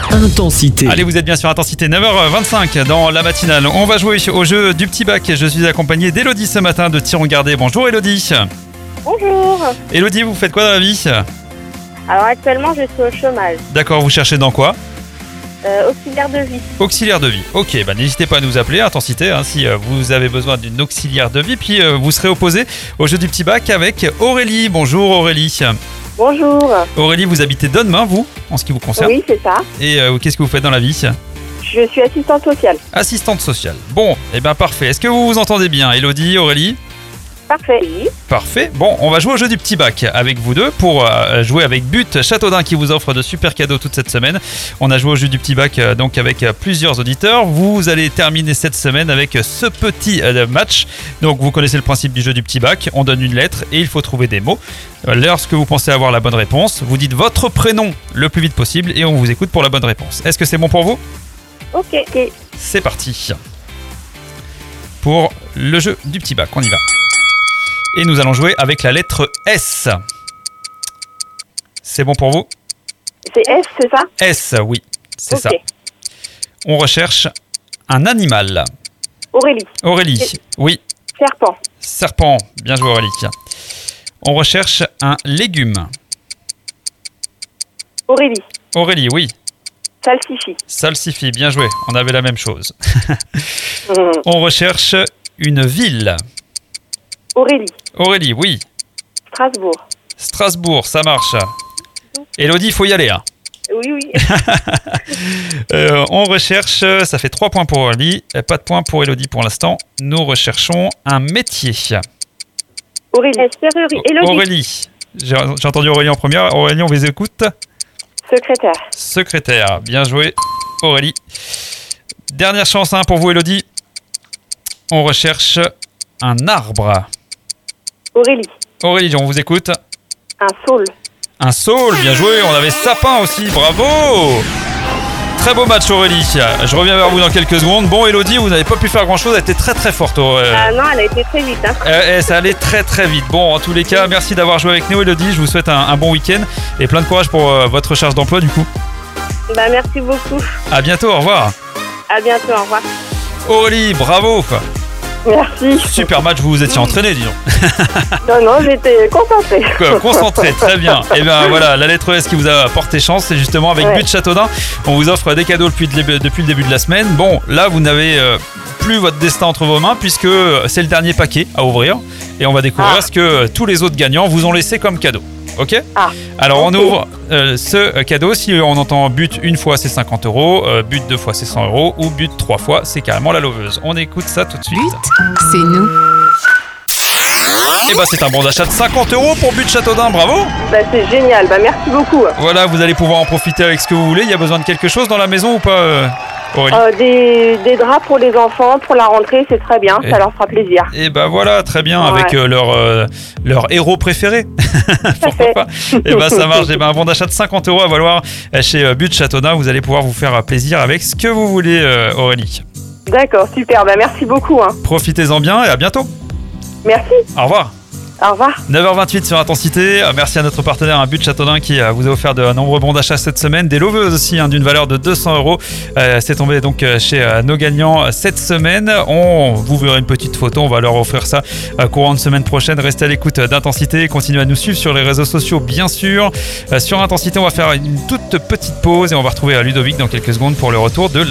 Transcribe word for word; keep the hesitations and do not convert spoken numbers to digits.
Intensité. Allez, vous êtes bien sur Intensité, neuf heures vingt-cinq dans la matinale. On va jouer au jeu du petit bac. Je suis accompagné d'Elodie ce matin de Thiron-Gardé. Bonjour Elodie. Bonjour. Elodie, vous faites quoi dans la vie? Alors actuellement je suis au chômage, D'accord, vous cherchez dans quoi? euh, auxiliaire de vie. Auxiliaire de vie. Ok, bah n'hésitez pas à nous appeler, Intensité, hein, si euh, vous avez besoin d'une auxiliaire de vie. Puis euh, vous serez opposé au jeu du petit bac avec Aurélie. Bonjour Aurélie. Bonjour. Aurélie, vous habitez Donnemain, vous, en ce qui vous concerne. Oui, c'est ça. Et euh, qu'est-ce que vous faites dans la vie? Je suis assistante sociale. Assistante sociale. Bon, et bien parfait. Est-ce que vous vous entendez bien, Elodie, Aurélie? Parfait. Oui. Parfait. Bon, on va jouer au jeu du petit bac avec vous deux pour euh, jouer avec But Châteaudun qui vous offre de super cadeaux toute cette semaine. On a joué au jeu du petit bac euh, donc avec euh, plusieurs auditeurs. Vous allez terminer cette semaine avec ce petit euh, match. Donc vous connaissez le principe du jeu du petit bac. On donne une lettre et il faut trouver des mots. Euh, Lorsque vous pensez avoir la bonne réponse, vous dites votre prénom le plus vite possible et on vous écoute pour la bonne réponse. Est-ce que c'est bon pour vous? Ok. Ok. C'est parti pour le jeu du petit bac. On y va. Et nous allons jouer avec la lettre S. C'est bon pour vous? C'est S, c'est ça? S, oui, c'est Ok. ça. On recherche un animal. Aurélie. Aurélie, Et- oui. Serpent. Serpent, bien joué Aurélie. On recherche un légume. Aurélie. Aurélie, oui. Salsifis. Salsifis, bien joué. On avait la même chose. Hum. On recherche une ville. Aurélie. Aurélie, oui. Strasbourg. Strasbourg, ça marche. Elodie, il faut y aller. Hein. Oui, oui. Euh, on recherche, ça fait trois points pour Aurélie, et pas de points pour Elodie pour l'instant. Nous recherchons un métier. Aurélie. Serrurerie. Élodie. Aurélie, j'ai j'ai entendu Aurélie en première. Aurélie, on vous écoute. Secrétaire. Secrétaire, bien joué Aurélie. Dernière chance hein, pour vous Elodie. On recherche un arbre. Aurélie. Aurélie, on vous écoute. Un saule. Un saule, bien joué. On avait sapin aussi, bravo. Très beau match Aurélie. Je reviens vers vous dans quelques secondes. Bon Elodie, vous n'avez pas pu faire grand chose, elle était très très forte. Euh, Ah non, elle a été très vite. Hein. euh, ça allait très très vite. Bon, en tous les cas, merci d'avoir joué avec nous Elodie. Je vous souhaite un, un bon week-end et plein de courage pour euh, votre recherche d'emploi du coup. Bah merci beaucoup. À bientôt, au revoir. À bientôt, au revoir. Aurélie, bravo. Merci. Super match, vous vous étiez entraîné, disons. Non, non, j'étais concentrée. Quoi, concentré, très bien. Et bien voilà, la lettre S qui vous a porté chance, c'est justement avec Ouais. But Châteaudun. On vous offre des cadeaux depuis le début, depuis le début de la semaine. Bon, là, vous n'avez euh, plus votre destin entre vos mains puisque c'est le dernier paquet à ouvrir. Et on va découvrir Ah. ce que tous les autres gagnants vous ont laissé comme cadeau. Ok? Ah. Alors on Ok. ouvre euh, ce cadeau. Si on entend but une fois, c'est cinquante euros. euh, but deux fois, c'est cent euros. Ou but trois fois, c'est carrément la loveuse. On écoute ça tout de suite. C'est nous. Et bah c'est un bon d'achat de cinquante euros pour But Châteaudun. Bravo! Bah c'est génial. Bah merci beaucoup. Voilà, vous allez pouvoir en profiter avec ce que vous voulez. Il y a besoin de quelque chose dans la maison ou pas, euh, Aurélie? Euh, des, des draps pour les enfants, pour la rentrée, c'est très bien. Et- Ça leur fera plaisir. Et bah voilà, très bien, Ouais. avec euh, leur, euh, leur héros préféré. Pourquoi fait. pas? Et bah ça marche. Et bah un bon d'achat de cinquante euros à valoir chez euh, But Châteaudun. Vous allez pouvoir vous faire plaisir avec ce que vous voulez, euh, Aurélie. D'accord, super. Bah merci beaucoup. Hein. Profitez-en bien et à bientôt. Merci. Au revoir. Au revoir. neuf heures vingt-huit sur Intensité. Euh, Merci à notre partenaire, un But Châteaudun, qui euh, vous a offert de nombreux bons d'achat cette semaine. Des loveuses aussi, hein, d'une valeur de deux cents euros. Euh, c'est tombé donc euh, chez euh, nos gagnants euh, cette semaine. On vous verra une petite photo. On va leur offrir ça euh, courant de semaine prochaine. Restez à l'écoute euh, d'Intensité. Continuez à nous suivre sur les réseaux sociaux, bien sûr. Euh, sur Intensité, on va faire une toute petite pause et on va retrouver euh, Ludovic dans quelques secondes pour le retour de